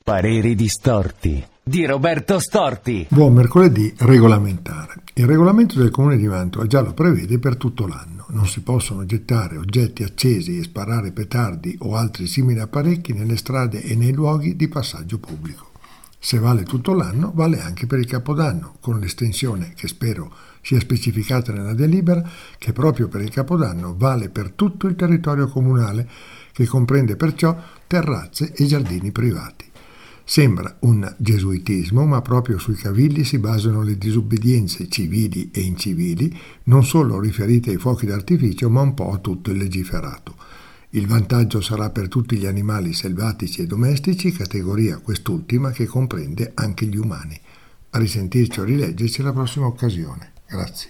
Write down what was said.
Pareri distorti di Roberto Storti. Buon mercoledì regolamentare. Il regolamento del Comune di Mantova già lo prevede per tutto l'anno. Non si possono gettare oggetti accesi e sparare petardi o altri simili apparecchi nelle strade e nei luoghi di passaggio pubblico. Se vale tutto l'anno, vale anche per il Capodanno, con l'estensione, che spero sia specificata nella delibera, che proprio per il Capodanno vale per tutto il territorio comunale, che comprende perciò terrazze e giardini privati. Sembra un gesuitismo, ma proprio sui cavilli si basano le disubbidienze civili e incivili, non solo riferite ai fuochi d'artificio, ma un po' a tutto il legiferato. Il vantaggio sarà per tutti gli animali selvatici e domestici, categoria quest'ultima che comprende anche gli umani. A risentirci o rileggerci alla prossima occasione. Grazie.